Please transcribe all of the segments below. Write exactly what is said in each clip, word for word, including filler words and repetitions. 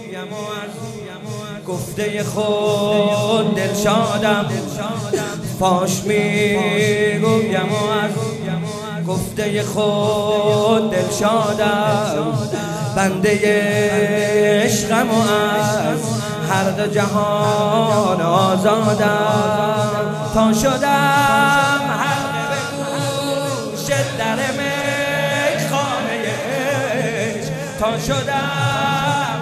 گفته خود دلشادم فاش میگویم و از گفته خود دلشادم بنده عشقم و از هر دو جهان آزادم تا شدم حلقه به گوش در میخانه عشق تا شدم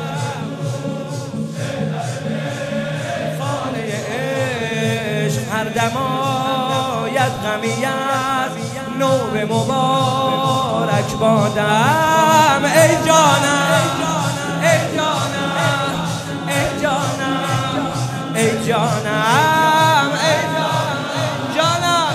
خانه عشق هر دم آید غمی از نور مبارک بادم ای جانم ای جانم ای جانم ای جانم ای جانم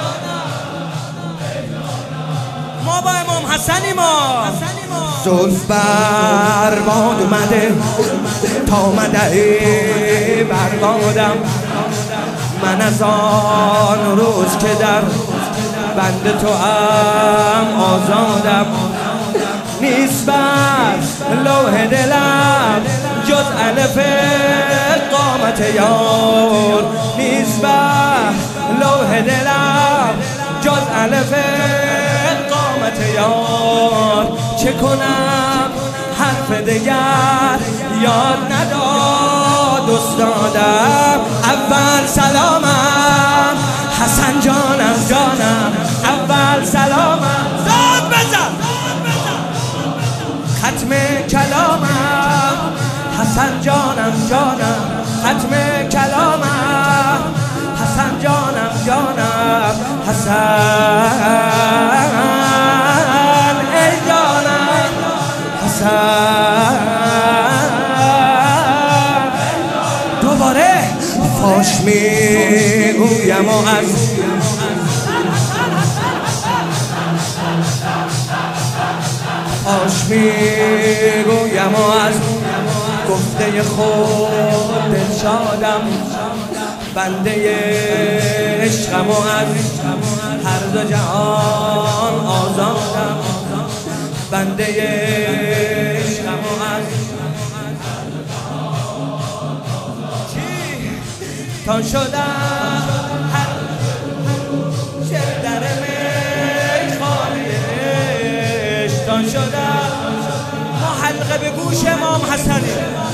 ما با امام حسنی ما زلف بر باد اومده تا مدعی بربادم من از آن روز که در بند تو هم آزادم نیست بر لوح دلم جز الف قامت یار نیست بر لوح دلم جز الف قامت یار چه کنم حرف دگر یاد نداد استادم اول سلامم حسن جانم جانم اول سلامم زاد بزن ختم کلامم حسن جانم جانم ختم کلامم حسن جانم جانم حسن ای جانم حسن دوباره فاش میگویم و از فاش میگویم و از گفته خود دلشادم بنده عشقم و از هر دو جهان آزادم بنده عشقم و از تا شدم هر چه در میخانه عشق تا شدم ما حلقه به گوش امام حسنی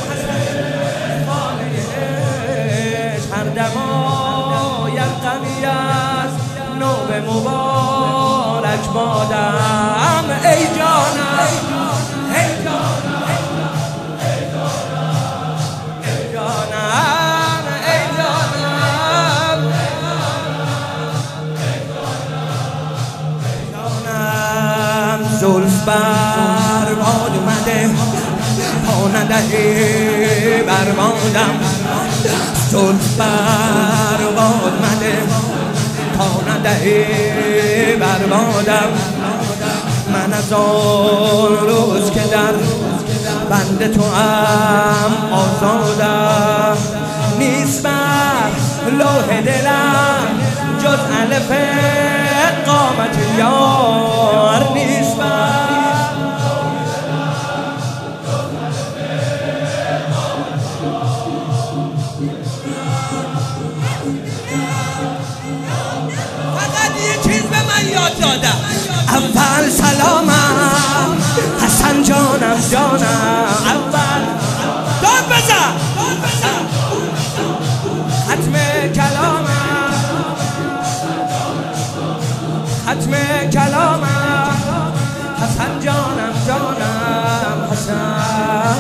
هر دم آید غمی از نوب مبارک بادم ای جانم ای جانم ای جانم ای جانم جانم زلف بر باد اومده تا ندهی بربادم زلف بر باد مده تا ندهی بربادم من از آن روز که در بند تو هم آزادم نیست بر لوح دلم جز الف قامت یار نیست بر دادم اول سلامم حسن جانم جانم اول داد بزن ختم کلامم ختم کلامم حسن جانم جانم حسن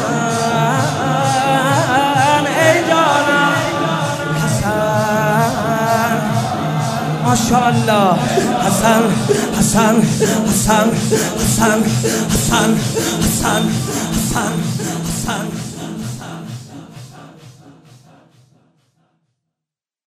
ای جانم حسن ماشاءالله حسن حسن حسن حسن حسن حسن حسن حسن